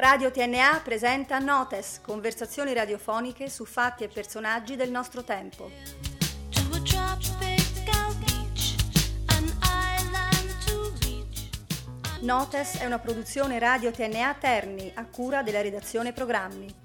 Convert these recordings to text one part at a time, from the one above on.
Radio TNA presenta Notes, conversazioni radiofoniche su fatti e personaggi del nostro tempo. Notes è una produzione Radio TNA Terni, a cura della redazione programmi.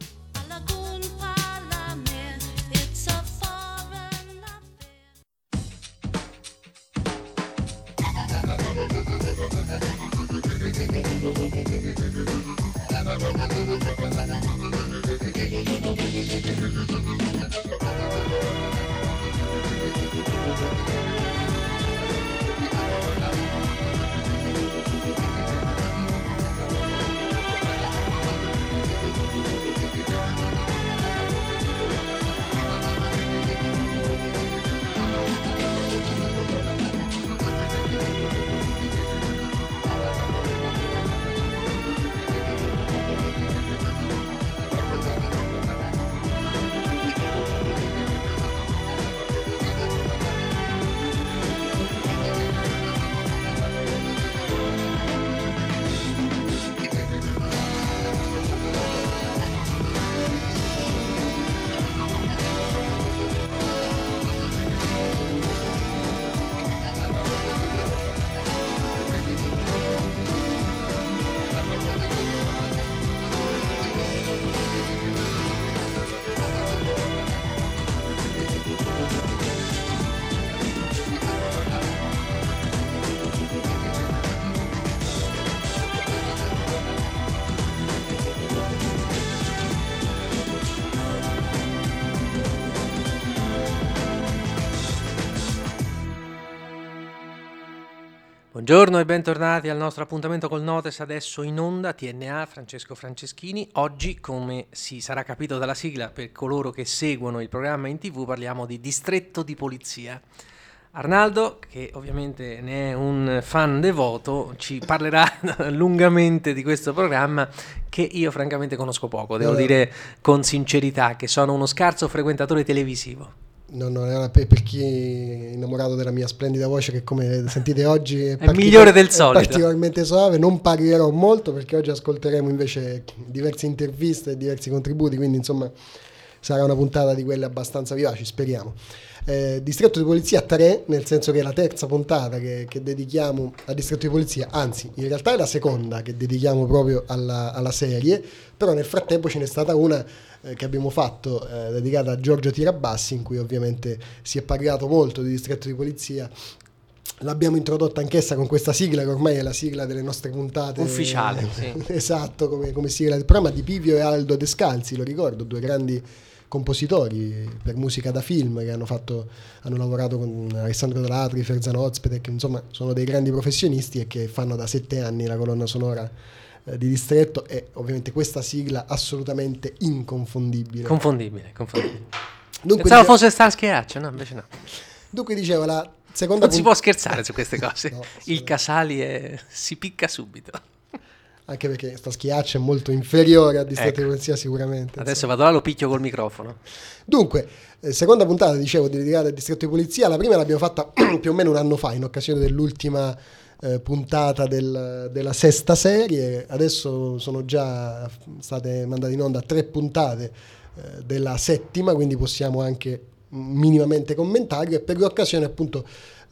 Buongiorno e bentornati al nostro appuntamento col Notes, adesso in onda TNA, Francesco Franceschini. Oggi, come si sarà capito dalla sigla, per coloro che seguono il programma in TV, parliamo di distretto di polizia. Arnaldo, che ovviamente ne è un fan devoto, ci parlerà lungamente di questo programma che io francamente conosco poco, devo dire con sincerità che sono uno scarso frequentatore televisivo. No, per chi è innamorato della mia splendida voce, che come sentite oggi è migliore del solito, particolarmente suave, non parlerò molto perché oggi ascolteremo invece diverse interviste e diversi contributi, quindi insomma sarà una puntata di quelle abbastanza vivaci, speriamo. Distretto di Polizia 3, nel senso che è la terza puntata che dedichiamo a Distretto di Polizia, anzi in realtà è la seconda che dedichiamo proprio alla serie, però nel frattempo ce n'è stata una che abbiamo fatto dedicata a Giorgio Tirabassi, in cui ovviamente si è parlato molto di Distretto di Polizia. L'abbiamo introdotta anch'essa con questa sigla che ormai è la sigla delle nostre puntate ufficiale, sì. Esatto, come sigla del programma, di Pivio e Aldo Descalzi, lo ricordo, due grandi compositori per musica da film che hanno lavorato con Alessandro Delatri, Ferzan Ozpetek, che insomma sono dei grandi professionisti e che fanno da 7 anni la colonna sonora di Distretto, e ovviamente questa sigla assolutamente inconfondibile. Confondibile. Dunque, pensavo fosse Starsky e Hutch, no, invece no. Dunque dicevo, la seconda non si può scherzare su queste cose. No, il Casali si picca subito. Anche perché Starsky e Hutch è molto inferiore a Distretto di Ecco. Polizia sicuramente. Adesso vado là, lo picchio col microfono. Dunque, seconda puntata, dicevo, dedicata al Distretto di Polizia. La prima l'abbiamo fatta più o meno un anno fa, in occasione dell'ultima puntata della sesta serie. Adesso sono già state mandate in onda 3 puntate della settima, quindi possiamo anche minimamente commentarlo, e per l'occasione appunto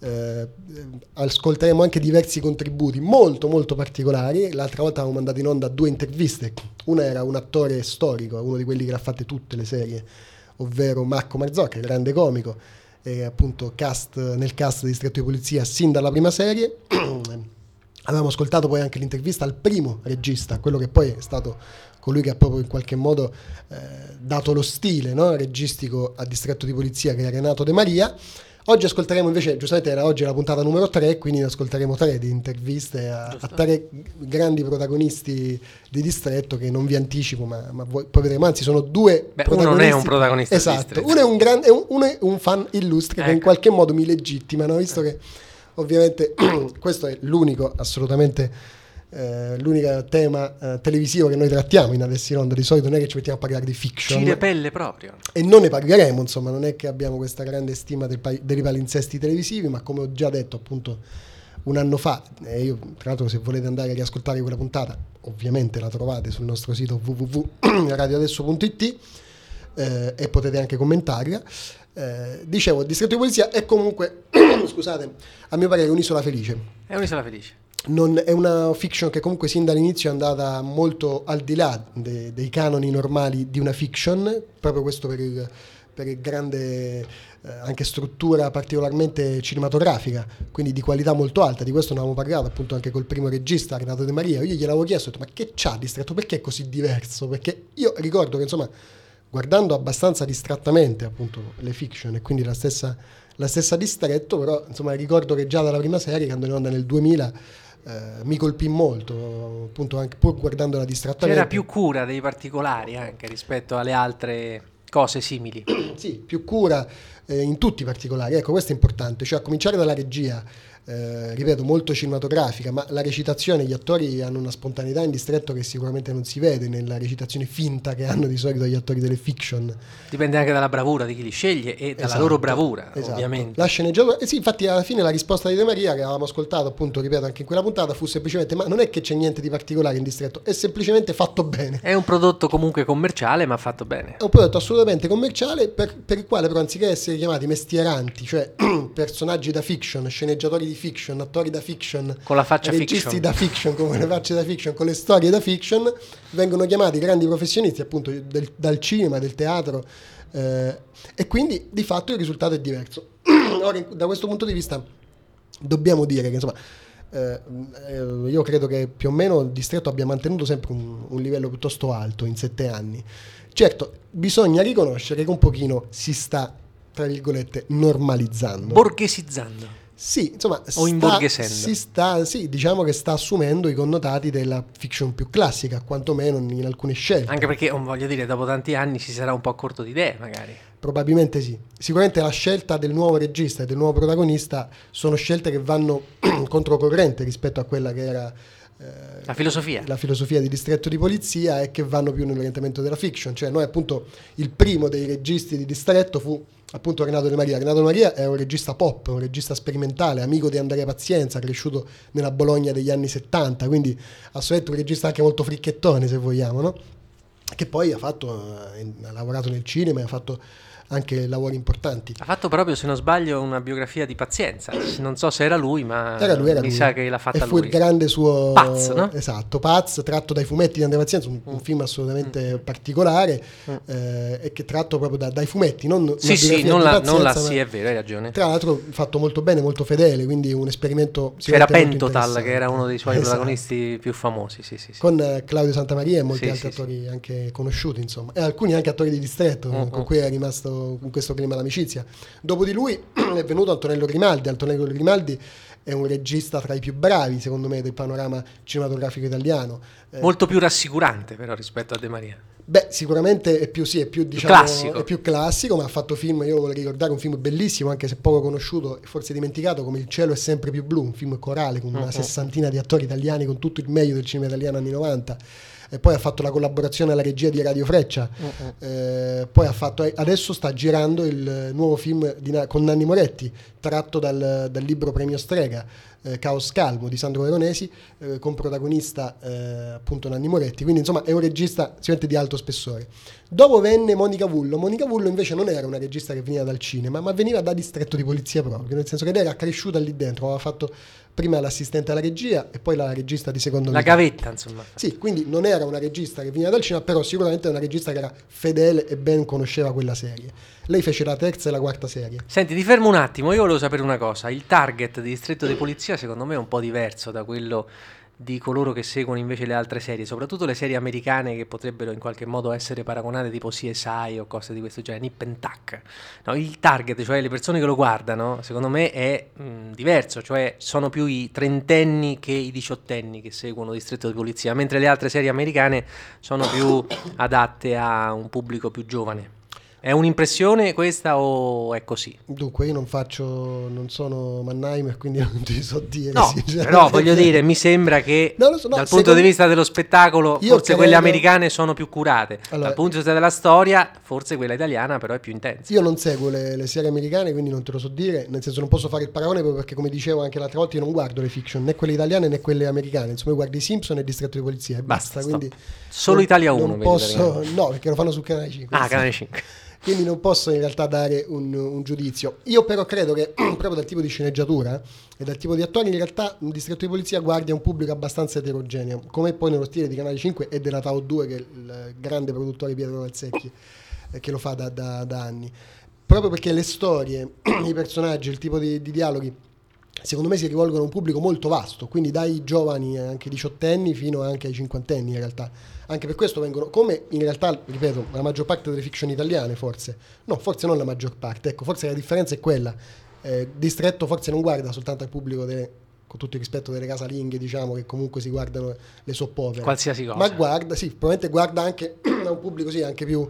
ascolteremo anche diversi contributi molto molto particolari. L'altra volta avevamo mandato in onda 2 interviste, una era un attore storico, uno di quelli che ha fatte tutte le serie, ovvero Marco Marzocca, grande comico, e appunto nel cast di Distretto di Polizia sin dalla prima serie. Avevamo ascoltato poi anche l'intervista al primo regista, quello che poi è stato colui che ha proprio in qualche modo dato lo stile, no, registico a Distretto di Polizia, che è Renato De Maria. Oggi ascolteremo invece, giustamente oggi è la puntata numero 3, quindi ne ascolteremo 3 di interviste a 3 grandi protagonisti di Distretto, che non vi anticipo, ma poi vedremo, anzi sono 2 protagonisti. Uno non è un protagonista, esatto, uno è un fan illustre, che in qualche modo mi legittimano, visto che ovviamente questo è l'unico assolutamente l'unico tema televisivo che noi trattiamo in Adesso in Onda. Di solito non è che ci mettiamo a parlare di fiction, ci repelle proprio, e non ne parleremo, insomma, non è che abbiamo questa grande stima dei palinsesti televisivi, ma come ho già detto appunto un anno fa, e io tra l'altro se volete andare a riascoltare quella puntata ovviamente la trovate sul nostro sito www.radioadesso.it e potete anche commentarla. Dicevo, il distretto di polizia è comunque scusate, a mio parere un'isola felice. È un'isola felice. Non è una fiction che comunque sin dall'inizio è andata molto al di là dei canoni normali di una fiction, proprio questo per il grande anche struttura particolarmente cinematografica, quindi di qualità molto alta. Di questo ne avevamo parlato appunto anche col primo regista Renato De Maria. Io gliel'avevo chiesto, ho detto, ma che c'ha Distretto, perché è così diverso? Perché io ricordo che insomma guardando abbastanza distrattamente appunto le fiction e quindi la stessa Distretto, però insomma ricordo che già dalla prima serie, che andò in onda nel 2000, mi colpì molto, appunto, anche pur guardandola distrattamente. C'era più cura dei particolari anche rispetto alle altre cose simili. Sì, più cura in tutti i particolari, ecco, questo è importante, cioè a cominciare dalla regia, ripeto, molto cinematografica, ma la recitazione, gli attori hanno una spontaneità in Distretto che sicuramente non si vede nella recitazione finta che hanno di solito gli attori delle fiction. Dipende anche dalla bravura di chi li sceglie e dalla loro bravura, ovviamente. La sceneggiatura, sì, infatti alla fine la risposta di De Maria che avevamo ascoltato appunto, ripeto, anche in quella puntata fu semplicemente, ma non è che c'è niente di particolare in Distretto, è semplicemente fatto bene. È un prodotto comunque commerciale, ma fatto bene. È un prodotto assolutamente commerciale per il quale però anziché essere chiamati mestieranti, cioè personaggi da fiction, sceneggiatori di fiction, attori da fiction, con la faccia registi fiction, da fiction, con le facce da fiction, con le storie da fiction, vengono chiamati grandi professionisti appunto dal cinema, del teatro, e quindi di fatto il risultato è diverso. Ora, da questo punto di vista dobbiamo dire che insomma io credo che più o meno il Distretto abbia mantenuto sempre un livello piuttosto alto in 7 anni. Certo, bisogna riconoscere che un pochino si sta, tra virgolette, normalizzando, borghesizzando. Sì, insomma, sì, diciamo che sta assumendo i connotati della fiction più classica, quantomeno in alcune scelte. Anche perché, voglio dire, dopo tanti anni si sarà un po' corto di idee, magari. Probabilmente sì. Sicuramente la scelta del nuovo regista e del nuovo protagonista sono scelte che vanno controcorrente rispetto a quella che era la filosofia di Distretto di Polizia, e che vanno più nell'orientamento della fiction. Cioè noi appunto il primo dei registi di Distretto fu appunto Renato De Maria. Renato De Maria è un regista pop, un regista sperimentale, amico di Andrea Pazienza, cresciuto nella Bologna degli anni 70, quindi assolutamente un regista anche molto fricchettone, se vogliamo, no? Che poi ha lavorato nel cinema e ha fatto anche lavori importanti. Ha fatto proprio, se non sbaglio, una biografia di Pazienza. Non so se era lui, ma era lui. Sa che l'ha fatta lui. E fu lui. Il grande suo Paz, no? Esatto, Paz, tratto dai fumetti di Andrea Pazienza, un film assolutamente particolare, e che tratto proprio dai fumetti, non sì, non la sì, è vero, hai ragione. Tra l'altro fatto molto bene, molto fedele, quindi un esperimento. C'era Pentotal, che era uno dei suoi protagonisti più famosi, sì. Con Claudio Santamaria e molti altri attori anche conosciuti, insomma, e alcuni anche attori di Distretto, con cui è rimasto con questo clima d'amicizia. Dopo di lui è venuto Antonello Grimaldi. Antonello Grimaldi è un regista tra i più bravi, secondo me, del panorama cinematografico italiano. Molto più rassicurante però rispetto a De Maria. Beh, sicuramente è più diciamo, è più classico, ma ha fatto film, io vorrei ricordare un film bellissimo, anche se poco conosciuto e forse dimenticato, come Il cielo è sempre più blu, un film corale con una sessantina di attori italiani, con tutto il meglio del cinema italiano anni 90. E poi ha fatto la collaborazione alla regia di Radio Freccia, poi adesso sta girando il nuovo film con Nanni Moretti, tratto dal libro Premio Strega, Caos Calmo di Sandro Veronesi, con protagonista appunto Nanni Moretti, quindi insomma è un regista sicuramente di alto spessore. Dopo venne Monica Vullo. Monica Vullo invece non era una regista che veniva dal cinema, ma veniva da Distretto di Polizia proprio, nel senso che lei era cresciuta lì dentro, aveva fatto prima l'assistente alla regia e poi la regista di secondo la gavetta, insomma. Sì, quindi non era una regista che veniva dal cinema, però sicuramente una regista che era fedele e ben conosceva quella serie. Lei fece la terza e la quarta serie. Senti, ti fermo un attimo, io volevo sapere una cosa. Il target di Distretto di Polizia secondo me è un po' diverso da quello di coloro che seguono invece le altre serie, soprattutto le serie americane che potrebbero in qualche modo essere paragonate tipo CSI o cose di questo genere, Nip and Tuck. No, il target, cioè le persone che lo guardano, secondo me è diverso, cioè sono più i trentenni che i diciottenni che seguono Distretto di Polizia, mentre le altre serie americane sono più adatte a un pubblico più giovane. È un'impressione questa o è così? Dunque io non sono Mannheimer, quindi non ti so dire. No, però voglio dire, mi sembra che dal punto di vista dello spettacolo forse quelle americane sono più curate. Dal punto di vista della storia forse quella italiana però è più intensa. Io non seguo le serie americane, quindi non te lo so dire, nel senso non posso fare il paragone proprio perché, come dicevo anche l'altra volta, io non guardo le fiction, né quelle italiane né quelle americane, insomma io guardo i Simpson e il Distretto di Polizia e basta, quindi solo Italia 1 non posso, no, perché lo fanno su Canale 5. Canale 5. Quindi non posso in realtà dare un giudizio. Io però credo che proprio dal tipo di sceneggiatura e dal tipo di attori in realtà un Distretto di Polizia guardi a un pubblico abbastanza eterogeneo, come poi nello stile di Canale 5 e della Tao 2, che è il grande produttore Pietro Valsecchi, che lo fa da anni. Proprio perché le storie, i personaggi, il tipo di dialoghi secondo me si rivolgono a un pubblico molto vasto, quindi dai giovani anche diciottenni fino anche ai cinquantenni in realtà. Anche per questo vengono, come in realtà, ripeto, la maggior parte delle fiction italiane forse non la maggior parte, ecco, forse la differenza è quella. Distretto forse non guarda soltanto al pubblico con tutto il rispetto delle casalinghe, diciamo, che comunque si guardano le soap opera, qualsiasi cosa, ma guarda, sì, probabilmente guarda anche a un pubblico sì, anche più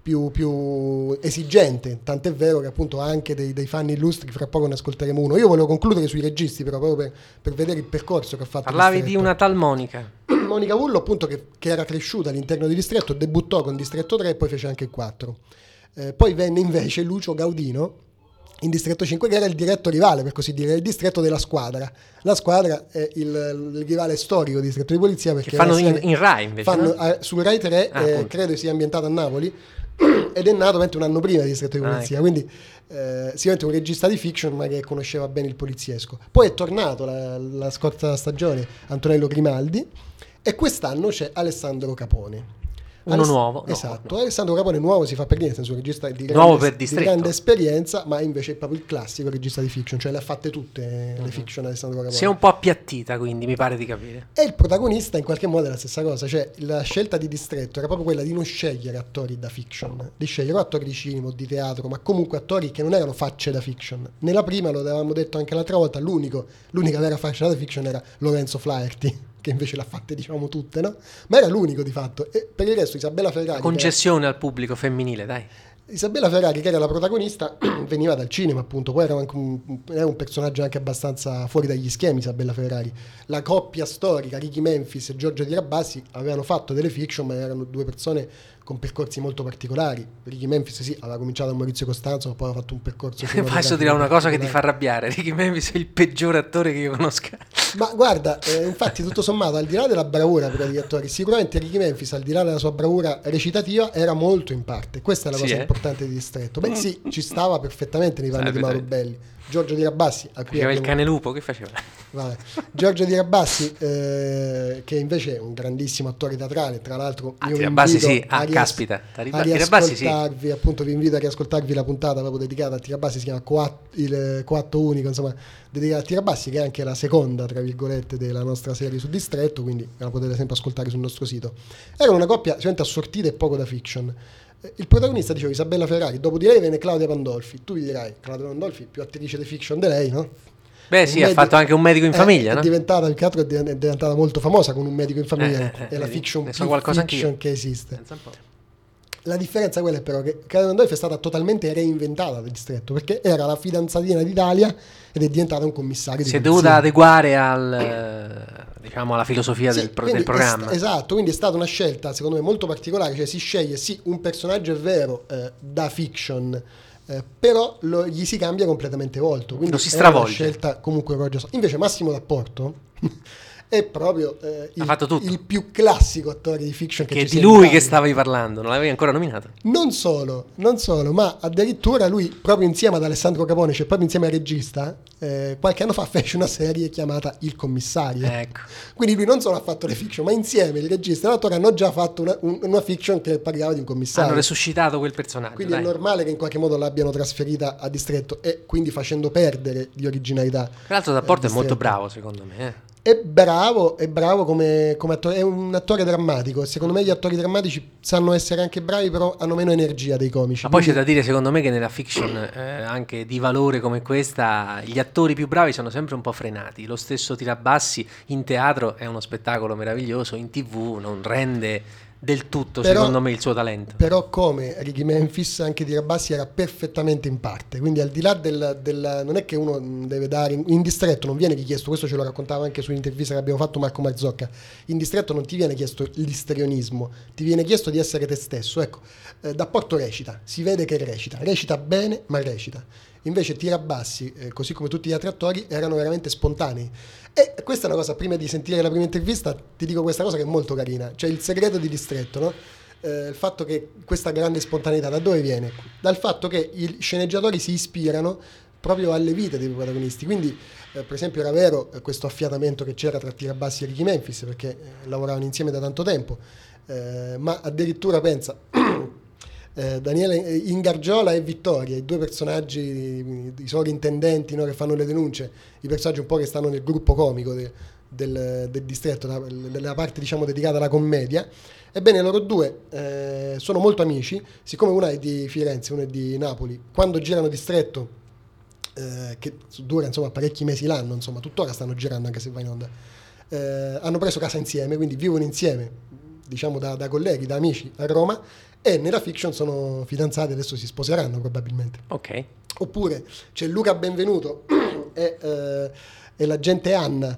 esigente, tant'è vero che appunto ha anche dei fan illustri, fra poco ne ascolteremo uno. Io volevo concludere sui registi però proprio per vedere il percorso che ha fatto. Parlavi di una tal Monica Vullo, appunto, che era cresciuta all'interno di Distretto, debuttò con Distretto 3 e poi fece anche il 4. Poi venne invece Lucio Gaudino in Distretto 5, che era il diretto rivale, per così dire, il distretto della Squadra. La Squadra è il rivale storico di Distretto di Polizia, perché che fanno in Rai invece, no? Sul Rai 3 credo sia ambientato a Napoli ed è nato un anno prima di Distretto di Polizia, ecco. Quindi sicuramente un regista di fiction ma che conosceva bene il poliziesco. Poi è tornato la scorsa stagione Antonello Grimaldi e quest'anno c'è Alessandro Capone. Nuovo. Esatto, Alessandro Capone nuovo si fa per dire, nel senso un regista di grande esperienza, ma invece è proprio il classico regista di fiction, cioè le ha fatte tutte le fiction Alessandro Capone. Si è un po' appiattita, quindi mi pare di capire. E il protagonista in qualche modo è la stessa cosa, cioè la scelta di Distretto era proprio quella di non scegliere attori da fiction, di scegliere attori di cinema o di teatro, ma comunque attori che non erano facce da fiction. Nella prima, lo avevamo detto anche l'altra volta, l'unica vera faccia da fiction era Lorenzo Flaherty, che invece l'ha fatte diciamo tutte, no? Ma era l'unico di fatto. E per il resto Isabella Ferrari, concessione al pubblico femminile, dai. Isabella Ferrari, che era la protagonista, veniva dal cinema appunto, poi era anche un personaggio anche abbastanza fuori dagli schemi. Isabella Ferrari, la coppia storica Ricky Memphis e Giorgio Di Rabasi avevano fatto delle fiction, ma erano due persone con percorsi molto particolari. Ricky Memphis sì, aveva cominciato da Maurizio Costanzo, ma poi aveva fatto un percorso. Adesso dirà una cosa che ti fa arrabbiare: Ricky Memphis è il peggiore attore che io conosca. Ma guarda, infatti tutto sommato, al di là della bravura per gli attori, sicuramente Ricky Memphis, al di là della sua bravura recitativa, era molto in parte. Questa è la cosa importante di Distretto. Beh sì, ci stava perfettamente nei panni di Mauro Belli. Giorgio Di Rabassi, a cui faceva il cane lupo, che faceva? Vabbè. Giorgio Di Rabassi, che invece è un grandissimo attore teatrale, tra l'altro io vi invito a riascoltarvi, appunto vi invito a riascoltarvi la puntata proprio dedicata a Tirabassi, si chiama il coatto unico, insomma, dedicata a Tirabassi, che è anche la seconda, tra virgolette, della nostra serie su Distretto, quindi la potete sempre ascoltare sul nostro sito. Era una coppia sicuramente assortita e poco da fiction. Il protagonista, dicevo, Isabella Ferrari, dopo di lei viene Claudia Pandolfi. Tu gli dirai, Claudia Pandolfi più attrice di fiction di lei, no? Beh sì, ha fatto anche Un medico in famiglia, no? È diventata, più che altro, è diventata molto famosa con Un medico in famiglia, è la fiction più fiction che esiste. La differenza quella è però che Claudia Pandolfi è stata totalmente reinventata da Distretto, perché era la fidanzatina d'Italia ed è diventata un commissario di polizia. Si è dovuta adeguare alla filosofia del programma. Esatto, quindi è stata una scelta secondo me molto particolare, cioè si sceglie sì un personaggio è vero da fiction, però gli si cambia completamente volto, quindi lo si stravolge. È una scelta comunque coraggiosa. Invece Massimo D'Apporto è proprio il più classico attore di fiction che ci di lui che stavi parlando, non l'avevi ancora nominato? Non solo, ma addirittura lui, proprio insieme ad Alessandro Capone, cioè proprio insieme al regista, qualche anno fa fece una serie chiamata Il Commissario. Ecco. Quindi lui non solo ha fatto le fiction, ma insieme il regista e l'attore hanno già fatto una fiction che parlava di un commissario. Hanno resuscitato quel personaggio. Quindi è normale che in qualche modo l'abbiano trasferita a Distretto, e quindi facendo perdere di originalità. Tra l'altro D'Apporto è molto bravo, secondo me. È bravo come attore, è un attore drammatico. Secondo me gli attori drammatici sanno essere anche bravi, però hanno meno energia dei comici. Ma poi c'è da dire, secondo me, che nella fiction anche di valore come questa gli attori più bravi sono sempre un po' frenati. Lo stesso Tirabassi in teatro è uno spettacolo meraviglioso, in TV non rende del tutto, secondo me, il suo talento. Però come Ricky Memphis, anche Tirabassi era perfettamente in parte, quindi al di là non è che uno deve dare in distretto, non viene richiesto, questo ce lo raccontava anche sull'intervista che abbiamo fatto Marco Marzocca, in distretto non ti viene chiesto l'istrionismo, ti viene chiesto di essere te stesso. Ecco, da Porto recita, si vede che recita bene, ma recita. Invece Tirabassi, così come tutti gli altri attori, erano veramente spontanei. E questa è una cosa, prima di sentire la prima intervista, ti dico questa cosa che è molto carina, cioè il segreto di distretto, no? Il fatto che questa grande spontaneità da dove viene? Dal fatto che i sceneggiatori si ispirano proprio alle vite dei protagonisti, quindi per esempio era vero questo affiatamento che c'era tra Tirabassi e Ricky Memphis, perché lavoravano insieme da tanto tempo, ma addirittura pensa Daniele Ingargiola e Vittoria, i due personaggi, i sovrintendenti, no, che fanno le denunce, i personaggi un po' che stanno nel gruppo comico del distretto, della parte diciamo dedicata alla commedia. Ebbene, loro due sono molto amici, siccome una è di Firenze, una è di Napoli. Quando girano distretto, che dura insomma parecchi mesi l'anno, insomma tuttora stanno girando anche se va in onda, hanno preso casa insieme, quindi vivono insieme, diciamo da colleghi, da amici a Roma, e nella fiction sono fidanzati, adesso si sposeranno probabilmente. Ok. Oppure c'è Luca Benvenuto e l'agente Anna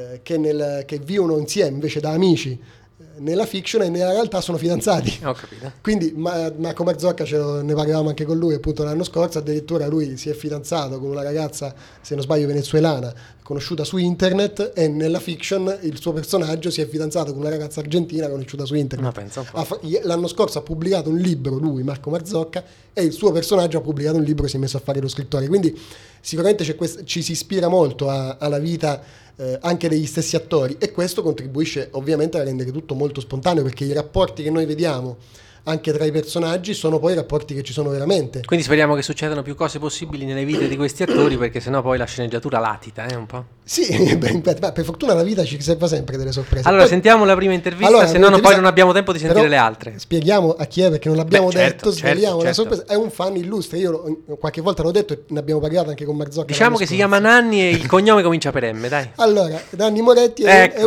che vivono insieme invece da amici nella fiction, e nella realtà sono fidanzati. Ho capito. Quindi Marco Marzocca ne parlavamo anche con lui appunto l'anno scorso, addirittura lui si è fidanzato con una ragazza, se non sbaglio venezuelana, conosciuta su internet, e nella fiction il suo personaggio si è fidanzato con una ragazza argentina conosciuta su internet. Ma pensa un po'. L'anno scorso ha pubblicato un libro lui, Marco Marzocca, e il suo personaggio ha pubblicato un libro e si è messo a fare lo scrittore, quindi sicuramente ci si ispira molto alla vita anche degli stessi attori, e questo contribuisce ovviamente a rendere tutto molto spontaneo, perché i rapporti che noi vediamo anche tra i personaggi sono poi i rapporti che ci sono veramente. Quindi speriamo che succedano più cose possibili nelle vite di questi attori, perché sennò poi la sceneggiatura latita, un po'. Sì, per fortuna la vita ci serve sempre delle sorprese. Allora poi, sentiamo la prima intervista, se no poi non abbiamo tempo di sentire le altre. Spieghiamo a chi è, perché non l'abbiamo detto, sveliamo la certo. sorpresa. È un fan illustre, io qualche volta l'ho detto e ne abbiamo parlato anche con Marzocca. Diciamo che si chiama Nanni e il cognome comincia per M, dai. Allora, Nanni Moretti è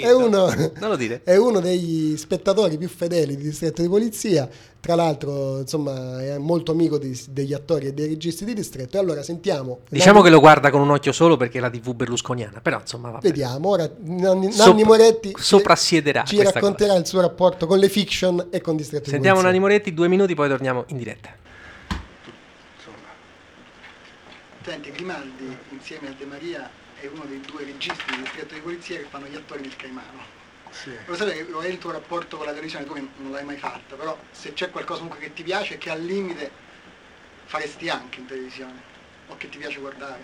uno degli spettatori più fedeli di Distretto di Polizia. Tra l'altro, insomma, è molto amico degli attori e dei registi di distretto. E allora sentiamo. Diciamo che lo guarda con un occhio solo perché è la TV berlusconiana, però insomma vabbè. Vediamo, ora Nanni Moretti soprassiederà ci racconterà il suo rapporto con le fiction e con Distretto Sentiamo di Polizia. Nanni Moretti, 2 minuti, poi torniamo in diretta. Senti, Grimaldi insieme a De Maria è uno dei due registi di Distretto di Polizia che fanno gli attori del Caimano. Sì. Lo sai che lo è il tuo rapporto con la televisione, tu che non l'hai mai fatta, però se c'è qualcosa comunque che ti piace e che al limite faresti anche in televisione, o che ti piace guardare.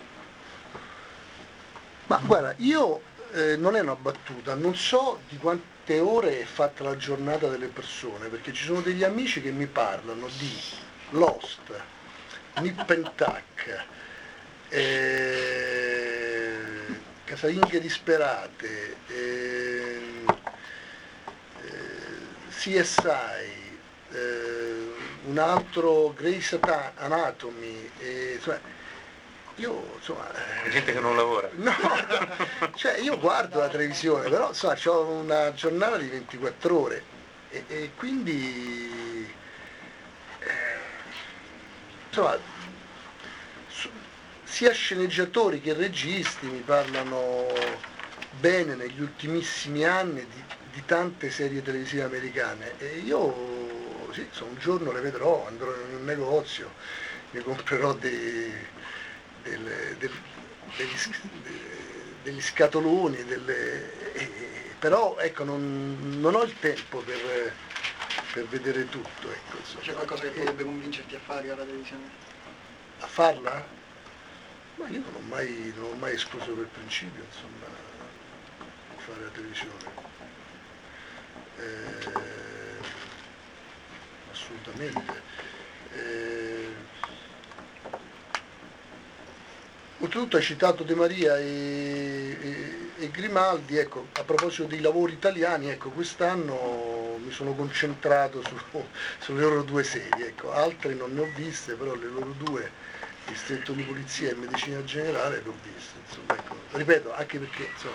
Ma guarda, io non è una battuta, non so di quante ore è fatta la giornata delle persone, perché ci sono degli amici che mi parlano di Lost, Nip and Tuck, Casalinghe disperate, CSI, un altro Grey's Anatomy, io insomma... gente che non lavora. No, cioè io guardo la televisione, però insomma ho una giornata di 24 ore e quindi insomma sia sceneggiatori che registi mi parlano bene negli ultimissimi anni di tante serie televisive americane, e io sì, un giorno le vedrò, andrò in un negozio, mi comprerò degli scatoloni, però ecco non ho il tempo per vedere tutto, ecco, c'è qualcosa che potrebbe convincerti a fare alla televisione? A farla? Ma io non ho mai escluso per principio, insomma, fare la televisione. Assolutamente. Oltretutto hai citato De Maria e Grimaldi, ecco, a proposito dei lavori italiani, ecco, quest'anno mi sono concentrato sulle loro due serie, ecco, altre non ne ho viste, però le loro due, Distretto di Polizia e Medicina Generale, le ho viste, insomma, ecco, ripeto, anche perché insomma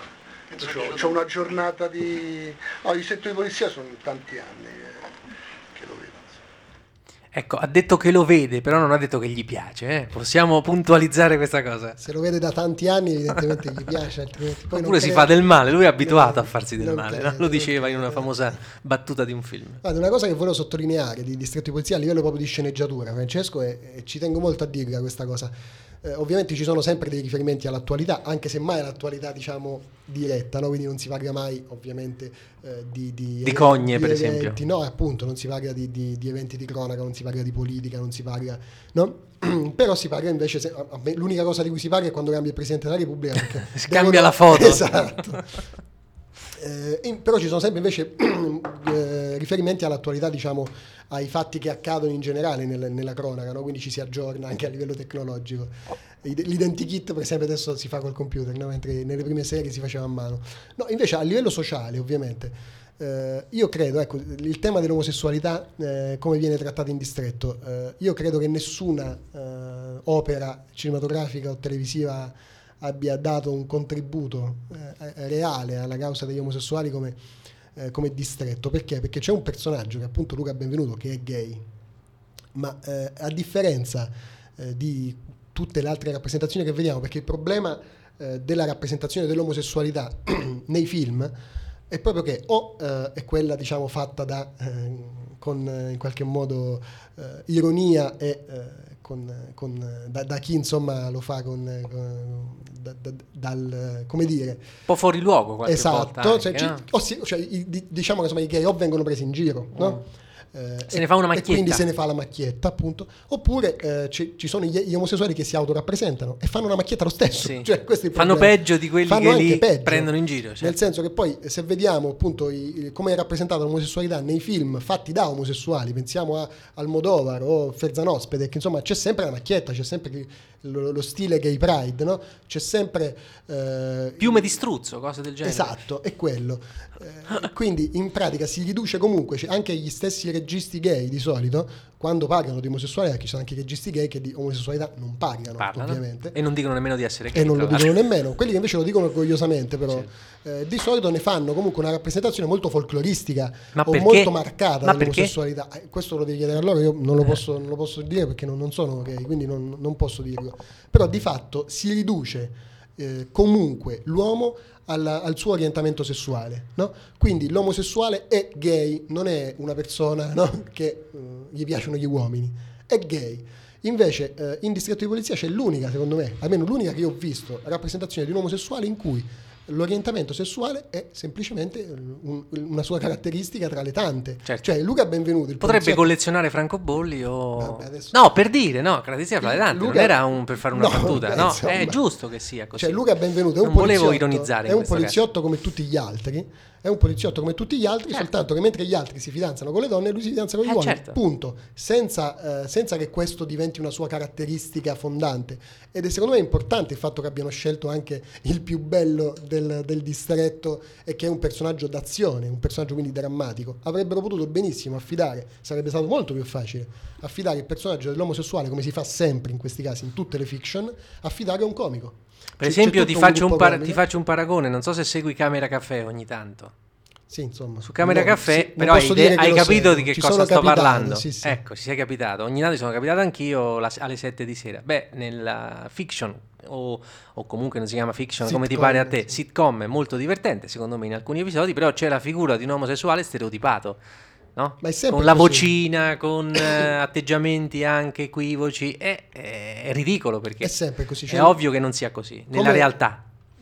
C'ho una giornata di... No, il distretto di polizia sono tanti anni che lo vedo. Ecco, ha detto che lo vede, però non ha detto che gli piace. Possiamo puntualizzare questa cosa. Se lo vede da tanti anni, evidentemente gli piace, altrimenti poi Oppure si fa del male, lui è abituato a farsi del male, no? Lo diceva in una famosa battuta di un film. Guarda, una cosa che volevo sottolineare di distretto di polizia a livello proprio di sceneggiatura, Francesco, e ci tengo molto a dirla questa cosa. Ovviamente ci sono sempre dei riferimenti all'attualità, anche se mai all'attualità diciamo diretta, no? Quindi non si parla mai ovviamente di cogne, per eventi, esempio. no, appunto, non si parla di eventi di cronaca, non si parla di politica, non si parla, no? Però si parla invece, l'unica cosa di cui si parla è quando cambia il Presidente della Repubblica, perché si cambia la foto. Esatto. Però ci sono sempre invece riferimenti all'attualità, diciamo, ai fatti che accadono in generale nella cronaca, no? Quindi ci si aggiorna anche a livello tecnologico. L'identikit per esempio adesso si fa col computer, no? Mentre nelle prime serie si faceva a mano. No, invece a livello sociale ovviamente io credo, ecco, il tema dell'omosessualità come viene trattato in distretto, io credo che nessuna opera cinematografica o televisiva abbia dato un contributo reale alla causa degli omosessuali come distretto. Perché? Perché c'è un personaggio che è appunto Luca Benvenuto, che è gay, ma a differenza di tutte le altre rappresentazioni che vediamo, perché il problema della rappresentazione dell'omosessualità nei film è proprio che è quella, diciamo, fatta con in qualche modo ironia e da chi insomma lo fa dal come dire, un po' fuori luogo qualche esatto, volta anche, no? Diciamo che insomma i gay o vengono presi in giro, no? Se ne fa una macchietta, e quindi se ne fa la macchietta, appunto. Oppure ci sono gli omosessuali che si autorappresentano e fanno una macchietta lo stesso, sì. Cioè, questo è il fanno problema. peggio di quelli fanno che lì peggio, prendono in giro, certo. Nel senso che poi se vediamo appunto come è rappresentata l'omosessualità nei film fatti da omosessuali, pensiamo a Almodovar o Ferzan Ospedek, insomma c'è sempre la macchietta, c'è sempre lo stile gay pride, no? C'è sempre piume di struzzo, cose del genere. Esatto, è quello. Quindi in pratica si riduce comunque, anche gli stessi registi gay di solito quando parlano di omosessualità, perché ci sono anche i registi gay che di omosessualità non parlano ovviamente, e non dicono nemmeno di essere gay, e non lo dicono nemmeno, quelli che invece lo dicono orgogliosamente, però di solito ne fanno comunque una rappresentazione molto folcloristica molto marcata dell'omosessualità. Questo lo devi chiedere a loro, io non lo posso dire perché non sono gay, quindi non posso dirlo, però di fatto si riduce comunque l'uomo al suo orientamento sessuale, no? Quindi l'omosessuale è gay, non è una persona, no? Che gli piacciono gli uomini, è gay. Invece in distretto di polizia c'è l'unica, secondo me, almeno l'unica che io ho visto, rappresentazione di un omosessuale in cui l'orientamento sessuale è semplicemente una sua caratteristica tra le tante. Certo. Cioè Luca Benvenuto potrebbe collezionare francobolli o no, per dire, no, caratteristica fra le tante, non era per fare una battuta, no, insomma, è giusto che sia così. Cioè Luca Benvenuto è un poliziotto, volevo ironizzare, è un poliziotto come tutti gli altri. È un poliziotto come tutti gli altri, soltanto che mentre gli altri si fidanzano con le donne, lui si fidanza con gli uomini, certo. Punto, senza che questo diventi una sua caratteristica fondante. Ed è secondo me importante il fatto che abbiano scelto anche il più bello del distretto, e che è un personaggio d'azione, un personaggio quindi drammatico. Avrebbero potuto benissimo affidare, sarebbe stato molto più facile affidare il personaggio dell'omosessuale, come si fa sempre in questi casi, in tutte le fiction, affidare a un comico. Per esempio ti faccio un paragone, non so se segui Camera Caffè ogni tanto. Sì, insomma. Su Camera Caffè, però hai capito di che cosa sto parlando. Sì. Ecco, ci sei capitato. Ogni tanto sono capitato anch'io alle 7 di sera. Beh, nella fiction o comunque non si chiama fiction, come ti pare a te, sitcom è molto divertente secondo me in alcuni episodi, però c'è la figura di un omosessuale stereotipato. No? Ma è con la vocina, con atteggiamenti anche equivoci, è ridicolo, perché è sempre così, è ovvio che non sia così nella realtà.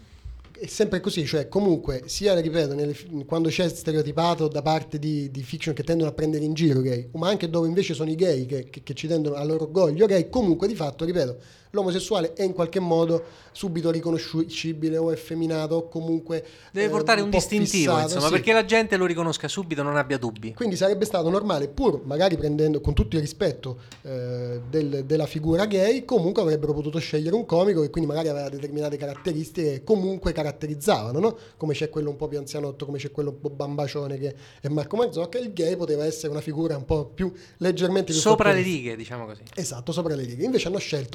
È sempre così, cioè comunque sia, ripeto, quando c'è stereotipato da parte di fiction che tendono a prendere in giro gay, ma anche dove invece sono i gay che ci tendono al loro orgoglio gay, comunque di fatto, ripeto, l'omosessuale è in qualche modo subito riconoscibile o effeminato, o comunque deve portare un distintivo, fissato, insomma, perché la gente lo riconosca subito, non abbia dubbi. Quindi sarebbe stato normale, pur magari prendendo, con tutto il rispetto della figura gay, comunque avrebbero potuto scegliere un comico che quindi magari aveva determinate caratteristiche che comunque caratterizzavano, no? Come c'è quello un po' più anzianotto, come c'è quello un po' bambacione che è Marco Marzocca, il gay poteva essere una figura un po' più leggermente più sopra le righe, diciamo così. Esatto, sopra le righe. Invece hanno scelto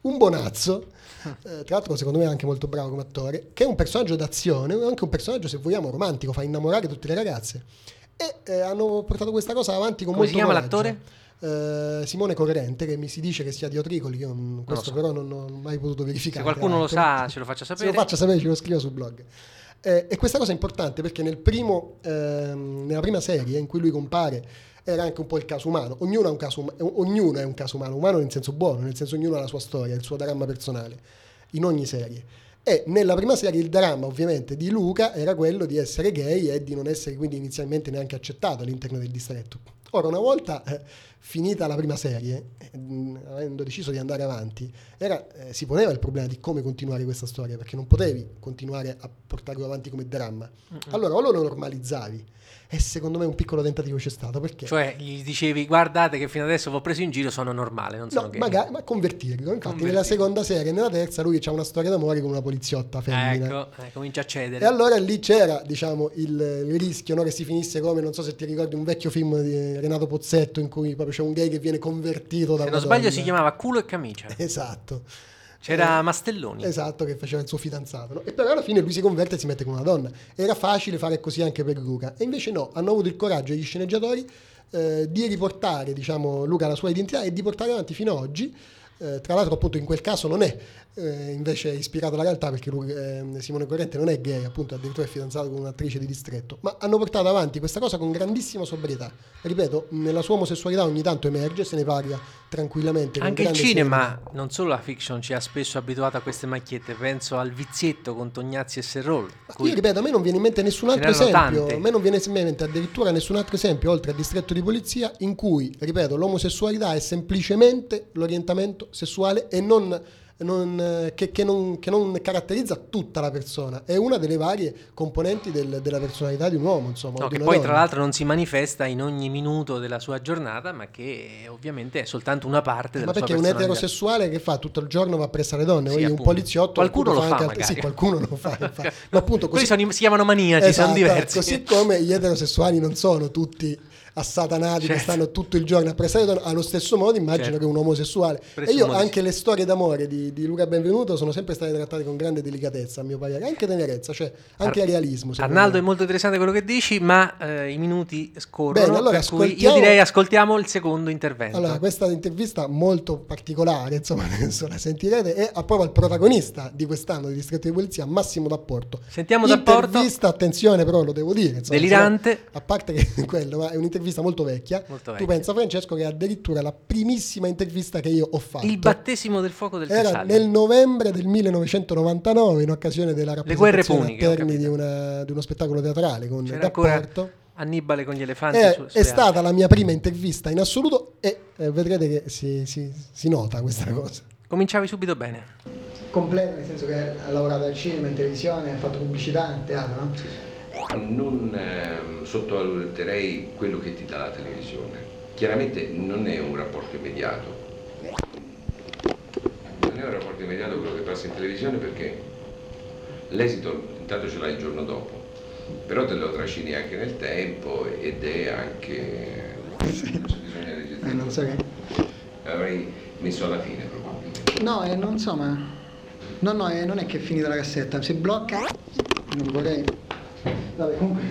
un bonazzo, tra l'altro secondo me è anche molto bravo come attore, che è un personaggio d'azione, anche un personaggio, se vogliamo, romantico, fa innamorare tutte le ragazze, e hanno portato questa cosa avanti con Come molto si chiama coraggio. l'attore? Simone Corrente, che mi si dice che sia di Otricoli, io questo so. però non ho mai potuto verificare. Se qualcuno lo sa, ce lo faccia Se sapere. lo faccia sapere, ce lo scriva sul blog. E questa cosa è importante perché nella prima serie in cui lui compare era anche un po' il caso umano. Ognuno è un caso umano nel senso buono, nel senso ognuno ha la sua storia, il suo dramma personale, in ogni serie. E nella prima serie il dramma ovviamente di Luca era quello di essere gay e di non essere quindi inizialmente neanche accettato all'interno del distretto. Ora, una volta finita la prima serie, avendo deciso di andare avanti, si poneva il problema di come continuare questa storia, perché non potevi continuare a portarlo avanti come dramma. Allora o lo normalizzavi, e secondo me un piccolo tentativo c'è stato, perché Cioè gli dicevi: guardate che fino adesso vi ho preso in giro, sono normale, non sono gay. ma convertirlo. Infatti nella seconda serie e nella terza lui c'ha una storia d'amore con una poliziotta femmina. Ecco, comincia a cedere. E allora lì c'era, diciamo, il rischio, no, che si finisse come, non so se ti ricordi, un vecchio film di Renato Pozzetto in cui proprio c'è un gay che viene convertito da Se una non sbaglio donna. si chiamava Culo e Camicia. Esatto. C'era Mastelloni. Esatto, che faceva il suo fidanzato, no? E però alla fine lui si converte e si mette con una donna. Era facile fare così anche per Luca, e invece no, hanno avuto il coraggio gli sceneggiatori di riportare, diciamo, Luca alla sua identità e di portare avanti fino ad oggi. Tra l'altro appunto in quel caso non è invece ispirato alla realtà, perché Simone Corrente non è gay, appunto addirittura è fidanzato con un'attrice di distretto, ma hanno portato avanti questa cosa con grandissima sobrietà. Ripeto, nella sua omosessualità ogni tanto emerge, se ne parla tranquillamente. Anche il cinema, non solo la fiction, ci ha spesso abituato a queste macchiette. Penso al Vizietto con Tognazzi e Serrol. Io ripeto, a me non viene in mente nessun altro esempio, a me non viene in mente addirittura nessun altro esempio oltre al Distretto di Polizia in cui, ripeto, l'omosessualità è semplicemente l'orientamento sessuale e che non caratterizza tutta la persona, è una delle varie componenti della personalità di un uomo, insomma. No, che poi tra l'altro non si manifesta in ogni minuto della sua giornata, ma che ovviamente è soltanto una parte della sua personalità. Ma perché un eterosessuale che fa tutto il giorno va a pressare donne, sì, un poliziotto qualcuno lo fa anche magari. Sì, qualcuno lo fa, infatti. Ma appunto così, si chiamano maniaci, esatto, sono diversi. Così come gli eterosessuali non sono tutti assatanati, certo, che stanno tutto il giorno a pressare donne, allo stesso modo immagino, certo, che un omosessuale. E io anche le storie d'amore di Luca Benvenuto sono sempre state trattate con grande delicatezza, a mio parere, anche tenerezza, cioè anche realismo. Arnaldo, è molto interessante quello che dici, ma i minuti scorrono. Bene, allora per cui io direi ascoltiamo il secondo intervento. Allora, questa intervista molto particolare, insomma, adesso la sentirete, è proprio al protagonista di quest'anno di Distretto di Polizia, Massimo D'Apporto. Sentiamo D'Apporto. Intervista, attenzione, però lo devo dire, insomma, delirante, a parte che quello, ma è un'intervista molto vecchia. Tu pensa, Francesco, che è addirittura la primissima intervista che io ho fatto. Il battesimo del fuoco del Era Tessaglio. nel novembre del 1999, in occasione della rappresentazione puniche, a Terni di uno spettacolo teatrale con C'era D'Apporto. Annibale con gli elefanti. È stata la mia prima intervista in assoluto e vedrete che si nota questa cosa. Cominciavi subito bene. Completo, nel senso che ha lavorato al cinema, in televisione, ha fatto pubblicità, teatro, no? Non sottovaluterei quello che ti dà la televisione. Chiaramente non è un rapporto immediato. Non è un rapporto immediato quello che passa in televisione, perché l'esito intanto ce l'hai il giorno dopo, però te lo trascini anche nel tempo ed è anche... bisogna registrare. Non so che... Avrei messo alla fine probabilmente. No, non so, ma... No, non è che è finita la cassetta, si blocca... Non vorrei... Vabbè, comunque...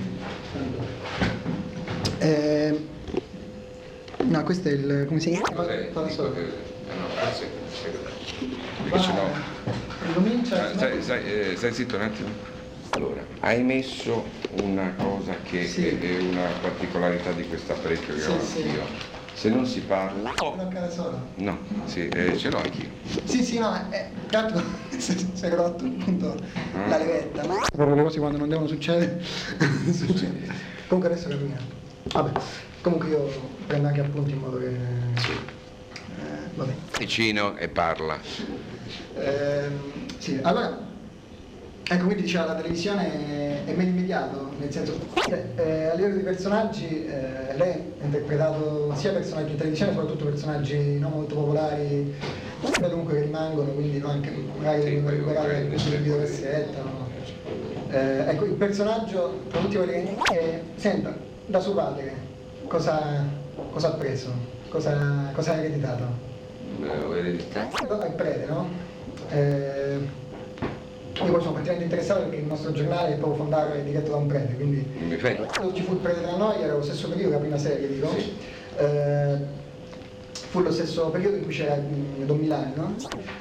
No, questo è il... come si chiama? Cos'è? No, forse... Perché sennò... Comincia... Stai zitto un attimo. Allora, hai messo una cosa che è una particolarità di questo apparecchio che ho anch'io. Se non si parla... No, sì, ce l'ho anch'io. Sì, no, tra l'altro si è rotto appunto la levetta. Proprio le cose quando non devono succedere. Comunque adesso camminiamo. Vabbè, comunque io prendo anche appunti in modo che... vabbè. Vicino e parla. Sì, allora... Ecco, quindi diceva la televisione è meglio immediato, nel senso a livello di personaggi lei ha interpretato sia personaggi in televisione, soprattutto personaggi non molto popolari, ma comunque che rimangono, quindi anche magari vengono recuperati sul videocassetta. No? Ecco, il personaggio, tra tutti quelli che... senta, da suo padre, cosa ha preso? Cosa ha ereditato? intervista? Al Prete, no? Io poi sono praticamente interessato perché il nostro giornale è proprio fondato e diretto da un prete, quindi Mi fai? quando ci fu il Prete tra noi era lo stesso periodo, la prima serie, dico. Sì. Fu lo stesso periodo in cui c'era Don Milani, no?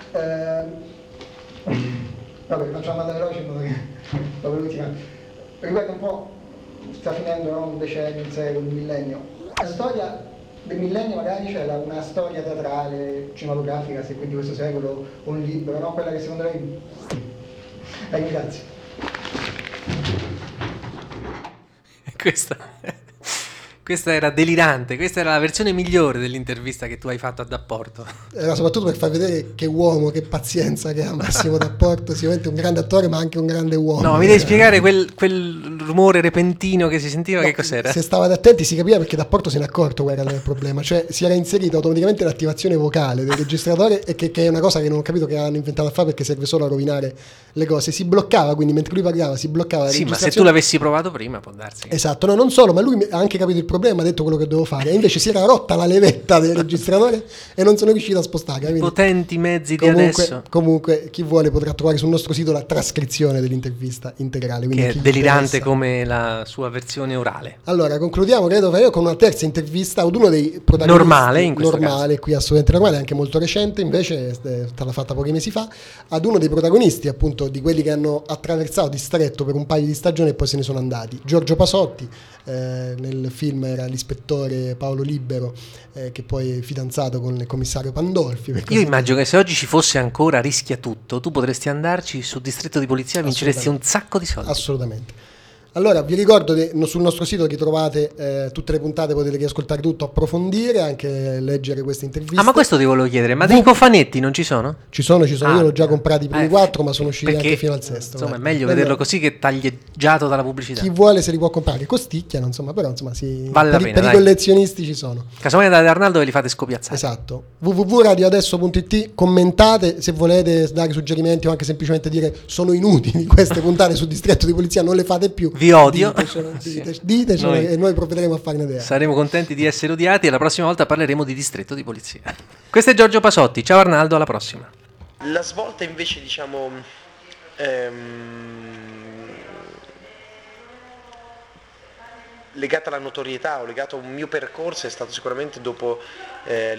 Vabbè, facciamo andare veloce in modo che lo velociamo. Ripeto un po', sta finendo un decennio, un secolo, un millennio. La storia del millennio magari c'era una storia teatrale, cinematografica, se quindi questo secolo, un libro, no? Quella che secondo lei... grazie. Questa era delirante, questa era la versione migliore dell'intervista che tu hai fatto a D'Apporto. Era soprattutto per far vedere che uomo, che pazienza che ha Massimo D'Apporto, sicuramente un grande attore ma anche un grande uomo. No, mi devi spiegare quel rumore repentino che si sentiva, no, che cos'era? Se stavate attenti si capiva perché D'Apporto se n'è accorto qual era il problema, cioè si era inserita automaticamente l'attivazione vocale del registratore e che è una cosa che non ho capito che hanno inventato a fare perché serve solo a rovinare le cose, si bloccava, quindi mentre lui parlava si bloccava la registrazione. Ma se tu l'avessi provato prima può darsi. Esatto, no, non solo, ma lui ha anche capito il problema, ha detto quello che dovevo fare e invece si era rotta la levetta del registratore e non sono riuscito a spostare. Quindi, potenti mezzi di adesso. Comunque chi vuole potrà trovare sul nostro sito la trascrizione dell'intervista integrale, che è delirante come la sua versione orale. Allora concludiamo credo io con una terza intervista ad uno dei protagonisti normale, qui assolutamente normale, anche molto recente, invece è stata fatta pochi mesi fa, ad uno dei protagonisti appunto di quelli che hanno attraversato Distretto per un paio di stagioni e poi se ne sono andati. Giorgio Pasotti, nel film era l'ispettore Paolo Libero, che poi è fidanzato con il commissario Pandolfi. Io immagino che se oggi ci fosse ancora Rischia Tutto, tu potresti andarci su Distretto di Polizia e vinceresti un sacco di soldi. Assolutamente. Allora vi ricordo che sul nostro sito che trovate tutte le puntate, potete riascoltare tutto, approfondire, anche leggere queste interviste. Ma questo ti volevo chiedere, ma dei cofanetti non ci sono? Ci sono, io l'ho già comprati i primi 4, ma sono usciti anche fino al sesto. Insomma, è meglio vederlo così che taglieggiato dalla pubblicità. Chi vuole se li può comprare, costicchiano, insomma, però insomma vale per i collezionisti ci sono. Casomai andate da Arnaldo e ve li fate scopiazzare. Esatto. www.radioadesso.it, commentate se volete dare suggerimenti o anche semplicemente dire sono inutili queste puntate su Distretto di Polizia, non le fate più. Vi odio. Ditecelo e noi provvederemo a farne idea. Saremo contenti di essere odiati e la prossima volta parleremo di Distretto di Polizia. Questo è Giorgio Pasotti. Ciao Arnaldo, alla prossima. La svolta invece, diciamo, legata alla notorietà o legata a un mio percorso è stato sicuramente dopo e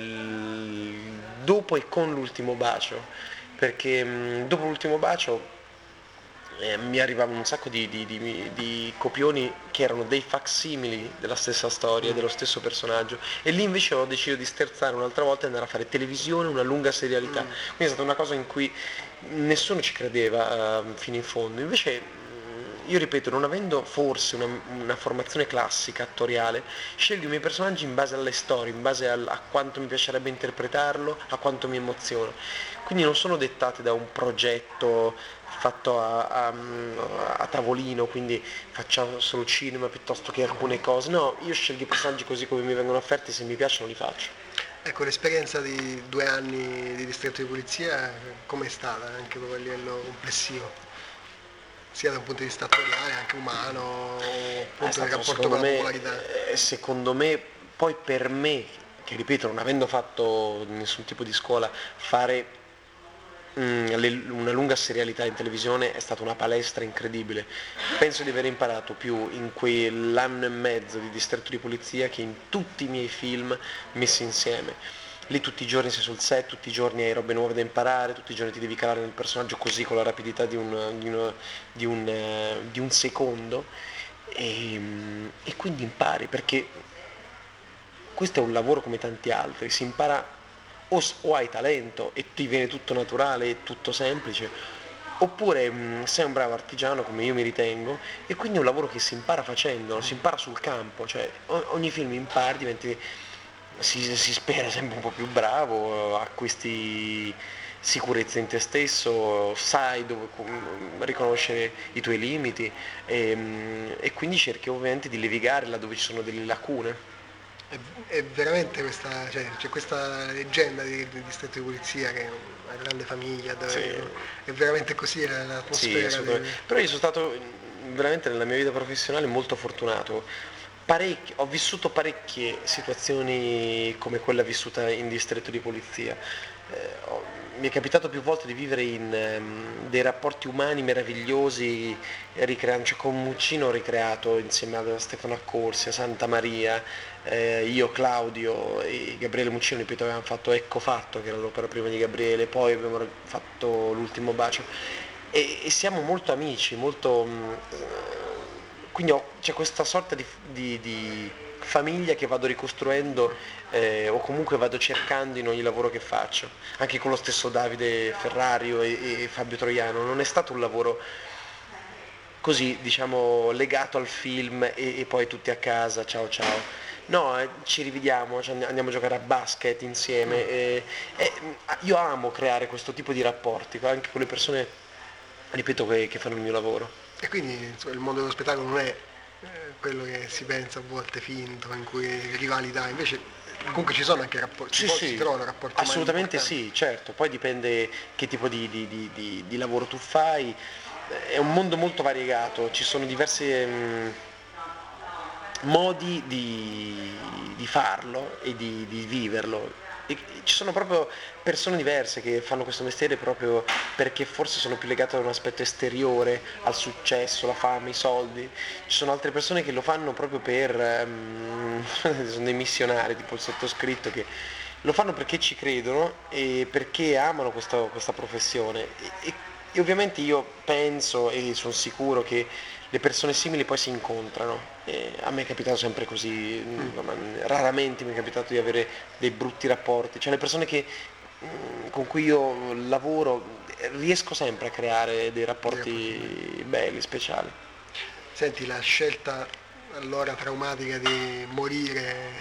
con l'ultimo bacio, perché dopo l'ultimo bacio mi arrivavano un sacco di copioni che erano dei facsimili della stessa storia, dello stesso personaggio, e lì invece ho deciso di sterzare un'altra volta e andare a fare televisione, una lunga serialità. Quindi è stata una cosa in cui nessuno ci credeva fino in fondo. Invece io ripeto, non avendo forse una formazione classica attoriale, scelgo i miei personaggi in base alle storie, in base a quanto mi piacerebbe interpretarlo, a quanto mi emoziono. Quindi non sono dettate da un progetto fatto a tavolino, quindi facciamo solo cinema piuttosto che alcune cose. No, io scelgo i personaggi così come mi vengono offerti, se mi piacciono li faccio. Ecco, l'esperienza di 2 anni di Distretto di Polizia com'è stata, anche proprio a livello complessivo? Sia da un punto di vista attoriale, anche umano, appunto del rapporto con la popolarità. Secondo me, poi per me, che ripeto, non avendo fatto nessun tipo di scuola, fare una lunga serialità in televisione è stata una palestra incredibile. Penso di aver imparato più in quell'anno e mezzo di Distretto di Polizia che in tutti i miei film messi insieme. Lì tutti i giorni sei sul set, tutti i giorni hai robe nuove da imparare, tutti i giorni ti devi calare nel personaggio così con la rapidità di un secondo e quindi impari, perché questo è un lavoro come tanti altri, si impara o hai talento e ti viene tutto naturale e tutto semplice, oppure sei un bravo artigiano come io mi ritengo, e quindi è un lavoro che si impara facendo, si impara sul campo, cioè ogni film impari, diventi... Si spera sempre un po' più bravo, acquisti sicurezza in te stesso, sai dove riconoscere i tuoi limiti e quindi cerchi ovviamente di levigare laddove ci sono delle lacune. È veramente questa, cioè, c'è questa leggenda di Distretto di Polizia che è una grande famiglia, dove sì. È veramente così l'atmosfera. Sì, però io sono stato veramente nella mia vita professionale molto fortunato. Ho vissuto parecchie situazioni come quella vissuta in Distretto di Polizia. mi è capitato più volte di vivere in dei rapporti umani meravigliosi, ricreando, cioè con Muccino ho ricreato insieme a Stefano Accorsi, a Santa Maria, io, Claudio e Gabriele Muccino, ripeto, avevamo fatto Ecco Fatto, che era l'opera prima di Gabriele, poi abbiamo fatto L'ultimo bacio e siamo molto amici, molto, quindi c'è questa sorta di famiglia che vado ricostruendo o comunque vado cercando in ogni lavoro che faccio, anche con lo stesso Davide Ferrario e Fabio Troiano. Non è stato un lavoro così, diciamo, legato al film e poi tutti a casa, ciao ciao. No, ci rividiamo, cioè andiamo a giocare a basket insieme. Io amo creare questo tipo di rapporti anche con le persone, ripeto, che fanno il mio lavoro. E quindi insomma, il mondo dello spettacolo non è quello che si pensa a volte finto, in cui rivalità, invece comunque ci sono anche rapporti, si trovano rapporti assolutamente sì, certo, poi dipende che tipo di lavoro tu fai, è un mondo molto variegato, ci sono diversi modi di farlo e di viverlo. E ci sono proprio persone diverse che fanno questo mestiere proprio perché forse sono più legate ad un aspetto esteriore, al successo, la fama, i soldi. Ci sono altre persone che lo fanno proprio per sono dei missionari, tipo il sottoscritto, che lo fanno perché ci credono e perché amano questa professione. E ovviamente io penso e sono sicuro che le persone simili poi si incontrano. E a me è capitato sempre così, raramente mi è capitato di avere dei brutti rapporti, cioè le persone con cui io lavoro riesco sempre a creare dei rapporti belli, speciali. Senti, la scelta allora traumatica di morire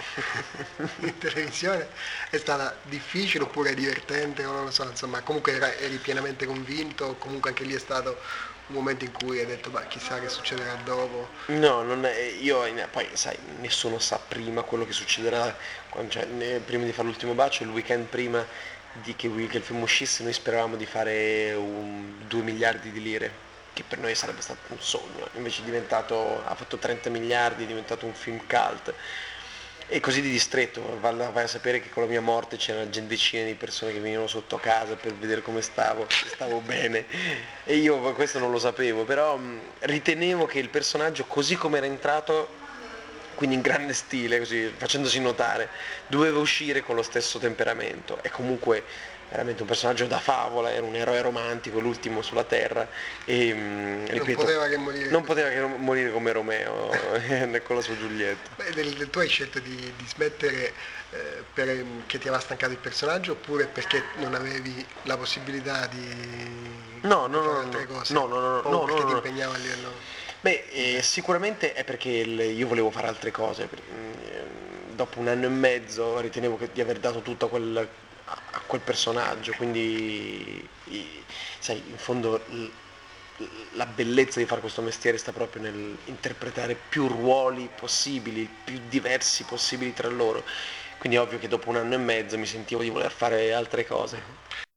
in televisione è stata difficile oppure divertente, non lo so, insomma, comunque eri pienamente convinto, comunque anche lì è stato un momento in cui hai detto chissà che succederà dopo? No, non è, poi sai, nessuno sa prima quello che succederà, prima di fare L'ultimo bacio, il weekend prima che il film uscisse noi speravamo di fare 2 miliardi di lire, che per noi sarebbe stato un sogno, invece ha fatto 30 miliardi, è diventato un film cult. E così di distretto, vai a sapere che con la mia morte c'erano decine di persone che venivano sotto casa per vedere come stavo bene, e io questo non lo sapevo, però ritenevo che il personaggio così come era entrato, quindi in grande stile, così facendosi notare, doveva uscire con lo stesso temperamento. È comunque veramente un personaggio da favola, era un eroe romantico, l'ultimo sulla terra, e ripeto, non poteva che morire come Romeo con la sua Giulietta. Tu hai scelto di smettere perché ti aveva stancato il personaggio oppure perché non avevi la possibilità di fare altre cose? No, perché ti impegnava a livello... Sicuramente è perché io volevo fare altre cose. Dopo 1 anno e mezzo ritenevo di aver dato tutto a quel personaggio, quindi sai, in fondo la bellezza di fare questo mestiere sta proprio nell'interpretare più ruoli possibili, più diversi possibili tra loro, quindi è ovvio che dopo 1 anno e mezzo mi sentivo di voler fare altre cose.